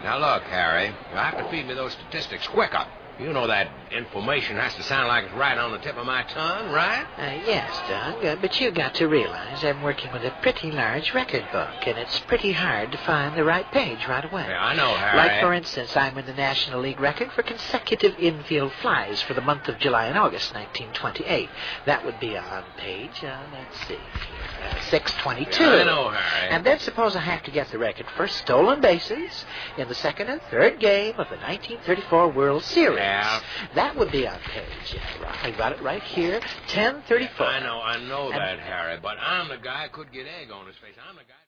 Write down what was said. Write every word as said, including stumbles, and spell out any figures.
Now, look, Harry, you have to feed me those statistics quicker. You know that information has to sound like it's right on the tip of my tongue, right? Uh, yes, Doug, uh, but you got to realize I'm working with a pretty large record book, and it's pretty hard to find the right page right away. Yeah, I know, Harry. Like, for instance, I'm in the National League record for consecutive infield flies for the month of July and August, nineteen twenty-eight. That would be on page, uh, let's see, uh, six twenty-two. Yeah, I know, Harry. And then suppose I have to get the record for stolen bases in the second and third game of the nineteen thirty-four World Series. Yeah. That would be on page. Yeah, right. I got it right here. ten thirty-four. I know, I know that, Harry, but I'm the guy who could get egg on his face. I'm the guy.